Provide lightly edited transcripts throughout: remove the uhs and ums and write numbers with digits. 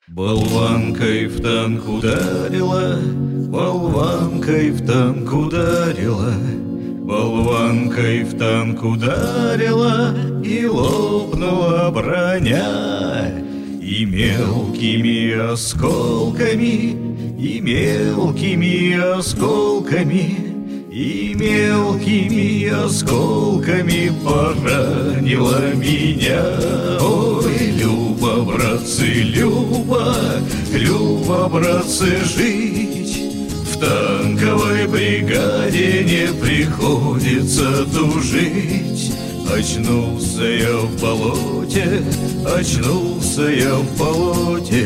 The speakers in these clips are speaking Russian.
Болванкой в танк ударила, болванкой в танк ударила, болванкой в танк ударила, и лопнула броня. И мелкими осколками, и мелкими осколками, и мелкими осколками поранила меня. Ой, Люба, братцы, Люба, Люба, братцы, жить в танковой бригаде не приходится тужить. Очнулся я в болоте, очнулся я в болоте,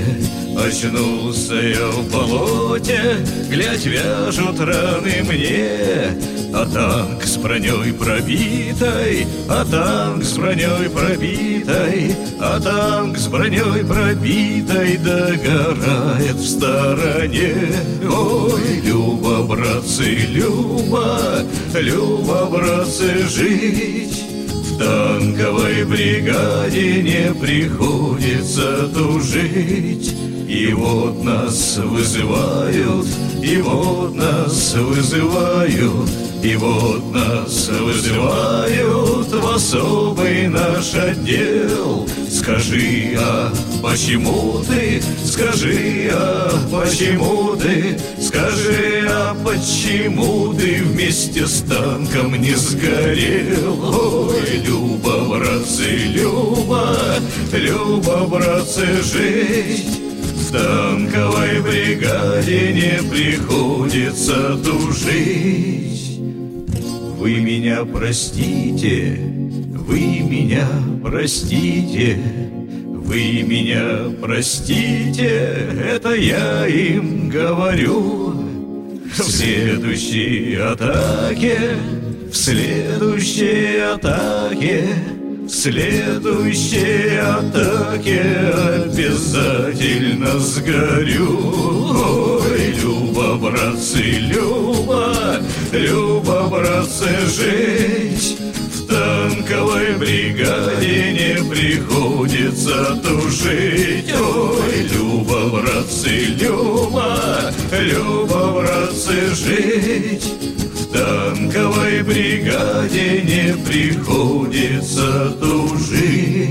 очнулся я в болоте, глядь, вяжут раны мне, а танк с броней пробитой, а танк с броней пробитой, а танк с броней пробитой догорает в стороне. Ой, Люба, братцы, Люба, Люба, братцы, жить в танковой бригаде не приходится тужить. И вот нас вызывают, и вот нас вызывают, и вот нас вызывают в особый наш отдел. Скажи, а почему ты? Скажи, а почему ты? Скажи, а почему ты вместе с танком не сгорел? Ой, Люба, братцы, Люба, Люба, братцы, жить в танковой бригаде не приходится тужить. Вы меня простите, вы меня простите, вы меня простите, это я им говорю. В следующей атаке, в следующей атаке, в следующей атаке обязательно сгорю. Ой, Люба, братцы, Люба, Люба, братцы, жить в танковой бригаде не приходится тужить. Ой, Люба, братцы, Люба, Люба, братцы, жить в танковой бригаде не приходится тужить.